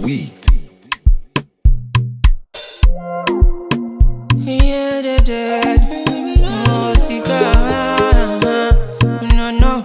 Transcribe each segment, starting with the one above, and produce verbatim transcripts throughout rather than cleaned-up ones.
weed. Yeah, they dead. Oh, Sika. No, no.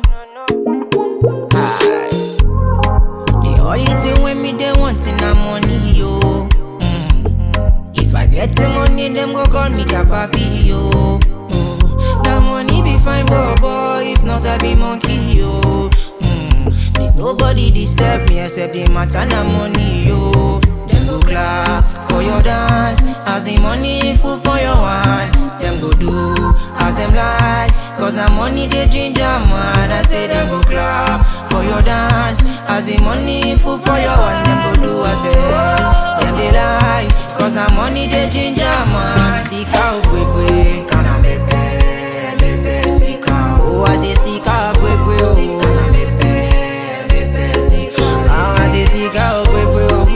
Aye. The only thing when me they want in a money, yo. Mm. If I get the money, them go call me Kapapi, yo. Oh. That money be fine, boy, boy. If not, I be monkey, yo. Mm. Make nobody disturb me except the matter na money, yo. Them go clap for your dance as the money full for your hand. Them go do as them like, cause na money they ginger man. I say them go clap for your dance as the money full for your hand. Them go do as them, them they like, cause na money they ginger man. Sika ubwebwe, kana mepe, mepe sika. Oh, I say sika ubwebwe, oh, kana mepe, mepe sika. Ah, I say sika ubwebwe, oh.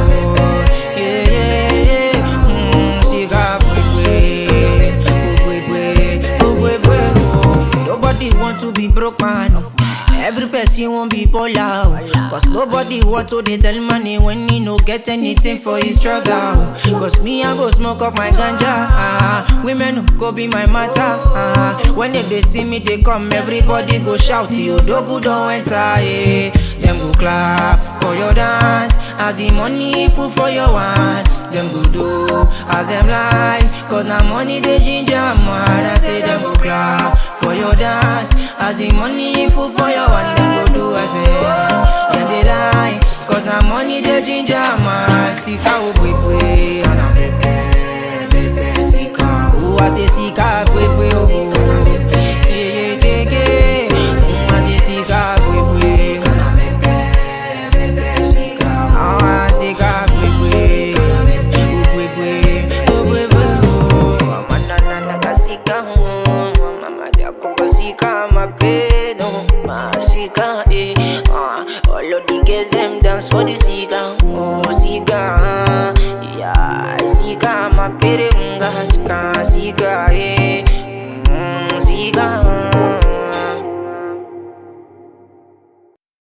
Want to be broke man, every person won't be polar, cause nobody want to they tell money when he no get anything for his trouser. Cause me I go smoke up my ganja, ah. Women go be my matter, ah. When they, they see me they come, everybody go shout, yo dogu don't enter, yeah. Them go clap for your dance as the money full for your hand. Them go do as them like, cause na money they ginger man. I say them go clap for your dance as the money full for your hand. Them go do as them, them they lie, cause na money they ginger man. Sika ubwebwe, kana mepe, mepe sika. Oh, I say sika ubwebwe, oh, yeah, yeah, yeah, yeah. Mm, I say sika ubwebwe, kana mepe, mepe sika. Oh, I say sika ubwebwe, ubwebwe, ubwebwe, oh. Mama na na sika, mama de apoko sika mapeno, ma sika eh. Ah, all of the girls them dance for the sika, oh sika, yeah, sika mapere unga, sika.